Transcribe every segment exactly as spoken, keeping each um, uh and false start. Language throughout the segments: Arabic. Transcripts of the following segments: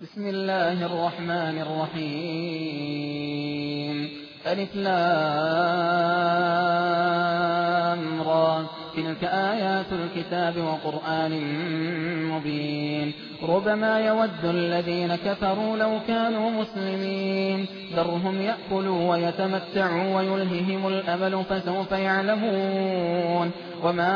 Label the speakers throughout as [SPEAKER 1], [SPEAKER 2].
[SPEAKER 1] بسم الله الرحمن الرحيم. ألف لام را، تلك آيات الكتاب وقرآن مبين. ربما يود الذين كفروا لو كانوا مسلمين، ذرهم يأكلوا ويتمتعوا ويلههم الأمل فسوف يعلمون. وما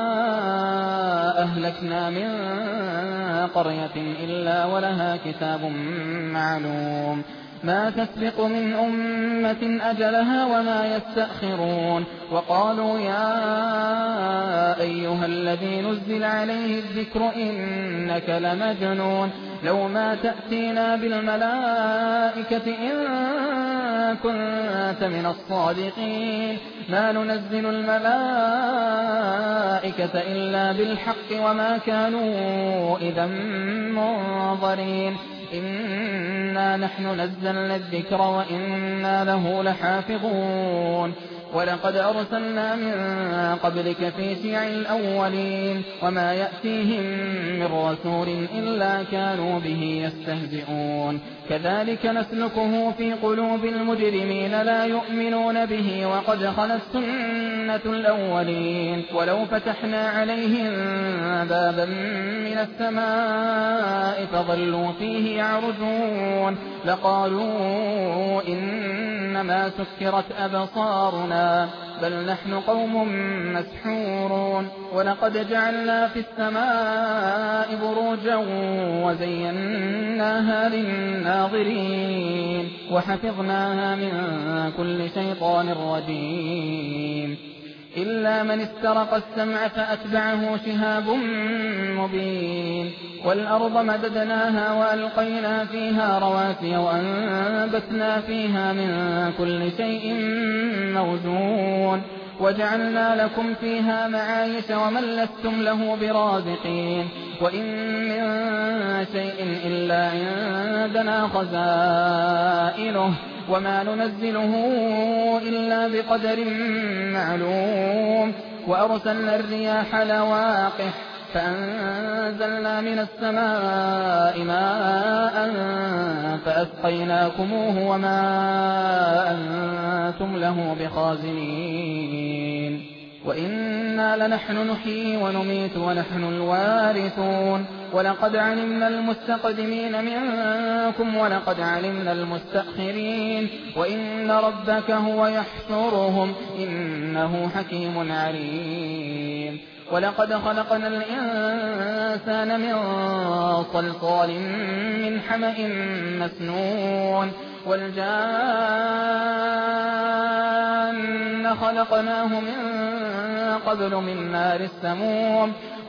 [SPEAKER 1] أهلكنا من قرية إلا ولها كتاب معلوم، ما تسبق من أمة أجلها وما يستأخرون. وقالوا يا أيها الذي نزل عليه الذكر إنك لمجنون، لو ما تأتينا بالملائكة إن كنت من الصادقين، ما ننزل الملائكة إلا بالحق وما كانوا إذا منظرين. إنا نحن نزلنا الذكر وإنا له لحافظون. ولقد أرسلنا من قبلك في شيع الأولين، وما يأتيهم من رسول إلا كانوا به يستهزئون. كذلك نسلكه في قلوب المجرمين لا يؤمنون به، وقد خلت سنة الأولين. ولو فتحنا عليهم بابا من السماء فظلوا فيه يعرجون لقالوا إنما سكرت أبصارنا بل نحن قوم مسحورون. ولقد جعلنا في السماء بروجا وزيناها للناظرين وحفظناها من كل شيطان رجيم، إلا من استرق السمع فأتبعه شهاب مبين. والأرض مددناها وألقينا فيها رواسي وأنبتنا فيها من كل شيء موزون، وجعلنا لكم فيها معايش ومن لستم له برازقين. وإن من شيء إلا عندنا خزائنه وما ننزله إلا بقدر معلوم. وأرسلنا الرياح لواقح فأنزلنا من السماء ماء فأسقيناكموه وما أنتم له بخازنين. وإنا لنحن نحيي ونميت ونحن الوارثون. ولقد علمنا المستقدمين منكم ولقد علمنا المستأخرين، وإن ربك هو يحشرهم إنه حكيم عليم. ولقد خلقنا الإنسان من صلصال من حمأ مسنون، والجان خلقناه من قبل من نار السموم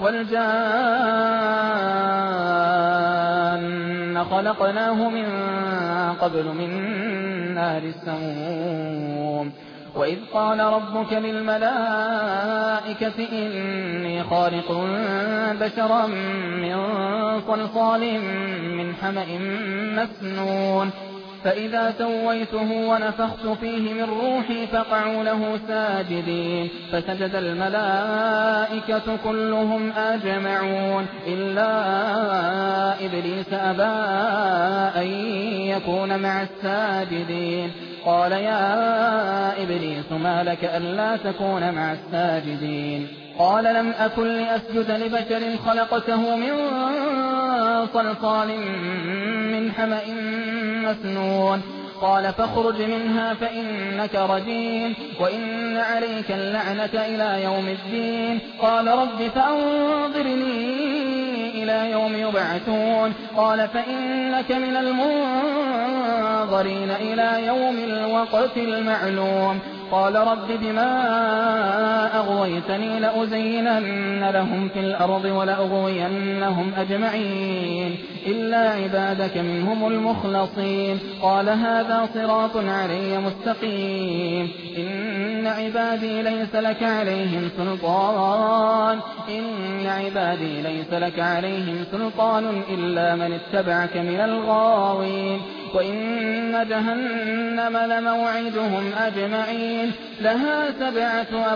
[SPEAKER 1] والجان خلقناه من قبل من نار السموم. وإذ قال ربك للملائكة إني خالق بشرا من صلصال من حمأ مسنون، فإذا سويته ونفخت فيه من روحي فقعوا له ساجدين، فسجد الملائكة كلهم أجمعون إلا إبليس أبى أن يكون مع الساجدين. قال يا إبليس ما لك ألا تكون مع الساجدين؟ قال لم أكن لأسجد لبشر خلقته من صلصال من حمأ مسنون. قال فاخرج منها فإنك رجيم وإن عليك اللعنة إلى يوم الدين. قال رب فأنظرني إلى يوم يبعثون. قال فإنك من المنظرين إلى يوم الوقت المعلوم. قال رب بما أغويتني لأزينن لهم في الأرض ولأغوينهم أجمعين إلا عبادك منهم المخلصين. قال هذا صراط علي مستقيم. إن عبادي ليس لك عليهم سلطان إن عبادي ليس لك عليهم سلطان إلا من اتبعك من الغاوين. وإن جهنم لموعدهم أجمعين لها سبعة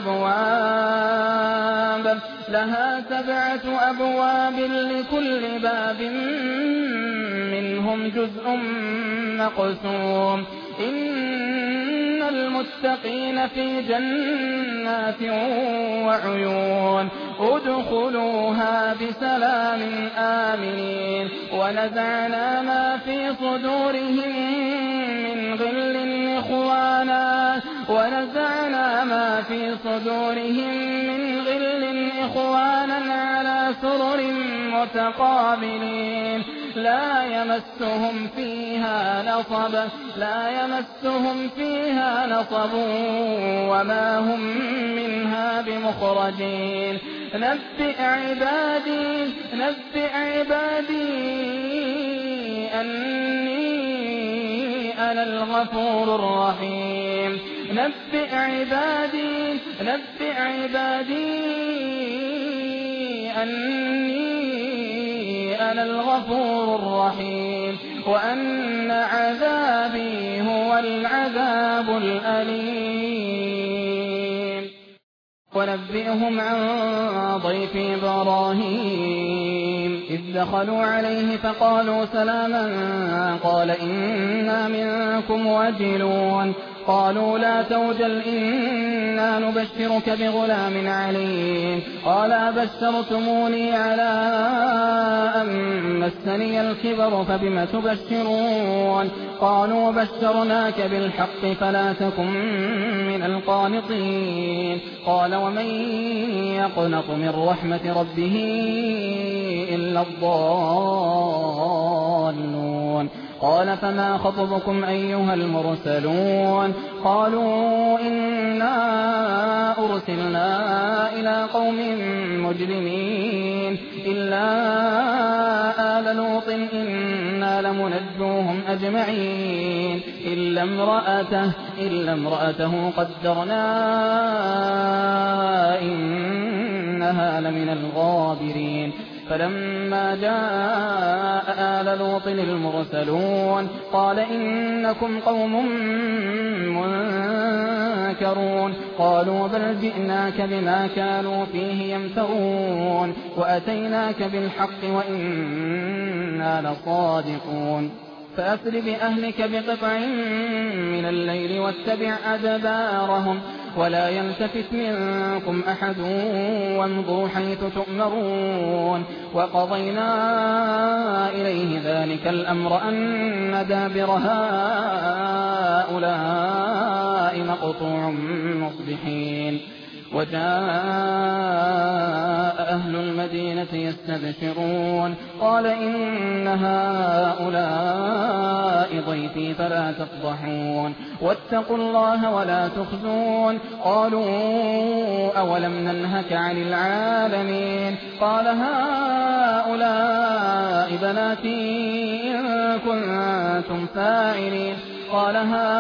[SPEAKER 1] أبواب لها سبعة أبواب لكل باب منهم منهم جزء مقسوم إن المتقين في جنات وعيون ادخلوها بسلام آمنين ونزعنا ما في صدورهم من غل إخوانا ونزعنا ما في صدورهم من غل إخوانا على سرر متقابلين لا يمسهم فيها نصب لا يمسهم فيها نصب وما هم منها بمخرجين نبئ عبادي نبئ عبادي أني أنا الغفور الرحيم نبئ عبادي نبئ عبادي أني أنا الغفور الرحيم وأن عذابي هو العذاب الأليم ونبئهم عن ضيف إبراهيم إذ دخلوا عليه فقالوا سلاما قال إنا منكم وجلون قالوا لا توجل إنا نبشرك بغلام عليم قال أبشرتموني على أن مسني الكبر فبم تبشرون قالوا بشرناك بالحق فلا تكن من القانطين قال ومن يقنط من رحمة ربه إلا الضالون قال فما خطبكم أيها المرسلون قالوا إنا أرسلنا إلى قوم مجرمين إلا آل لوط إنا لمنجوهم أجمعين إلا امرأته, إلا امرأته قدرنا إنها لمن الغابرين فلما جاء آل لوط المرسلون قال إنكم قوم منكرون قالوا بل جئناك بما كانوا فيه يمترون وأتيناك بالحق وإنا لصادقون فأسر بأهلك بقطع من الليل واتبع أدبارهم ولا يلتفت منكم أحد وامضوا حيث تؤمرون وقضينا إليه ذلك الأمر أن دابر هؤلاء مقطوع مصبحين وجاء أهل المدينة يستبشرون قال إن هؤلاء ضيفي فلا تفضحون واتقوا الله ولا تخزون قالوا أولم ننهك عن العالمين قال هؤلاء بناتي إن كنتم فاعلين قال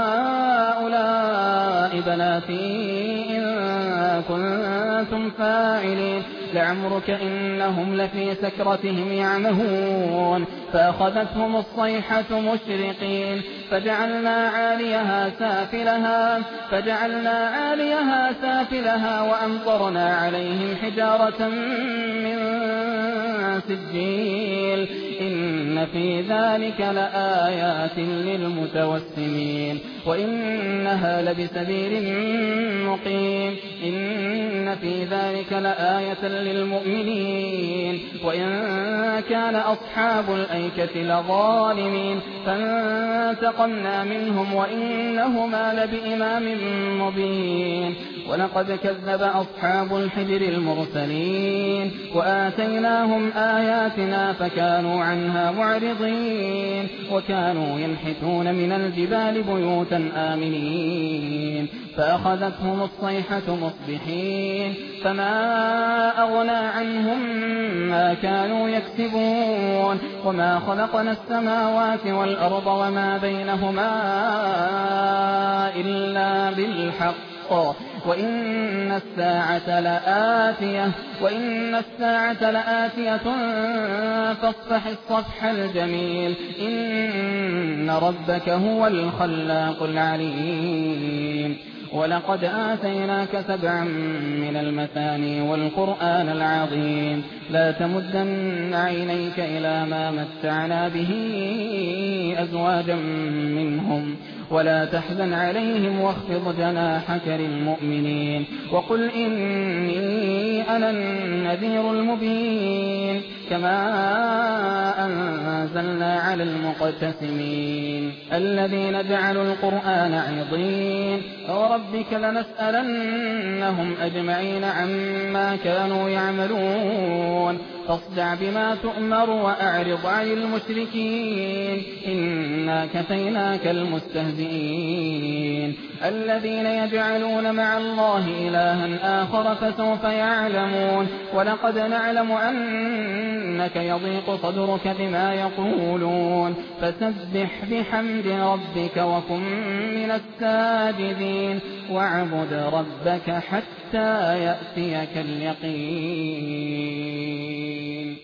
[SPEAKER 1] هؤلاء بناتي إن كنتم فاعلين لعمرك إنهم لفي سكرتهم يعمهون فأخذتهم الصيحة مشرقين فجعلنا عاليها سافلها فجعلنا عاليها سافلها وأمطرنا عليهم حجارة من سجيل إن في ذلك لآيات للمتوسمين وإنها لبسبيل مقيم إن في ذلك لآية للمؤمنين وإن كان أصحاب الأيكة لظالمين فانتقمنا منهم وإنهما لبإمام مبين ولقد كذب أصحاب الحجر المرسلين وآتيناهم آياتنا فكانوا عنها معرضين وكانوا ينحتون من الجبال بيوتا آمنين فأخذتهم الصيحة مصبحين فما أغنى عنهم ما كانوا يكسبون وما خلقنا السماوات والأرض وما بينهما إلا بالحق وإن الساعة لآتية وإن الساعة لآتية فاصفح الصفح الجميل إن ربك هو الخلاق العليم ولقد آتيناك سبعا من المثاني والقرآن العظيم لا تمدن عينيك إلى ما متعنا به أزواجا منهم ولا تحزن عليهم واخفض جناحك للمؤمنين وقل إني أنا النذير المبين كما أنزلنا على المقتسمين الذين جعلوا القرآن عضين وربك لنسألنهم أجمعين عما كانوا يعملون فاصدع بما تؤمر وأعرض عن المشركين إنا كفيناك المستهزئين الذين يجعلون مع الله إلها آخر فسوف يعلمون ولقد نعلم أنك يضيق صدرك بما يقولون فسبح بحمد ربك وكن من الساجدين واعبد ربك حتى يأتيك اليقين.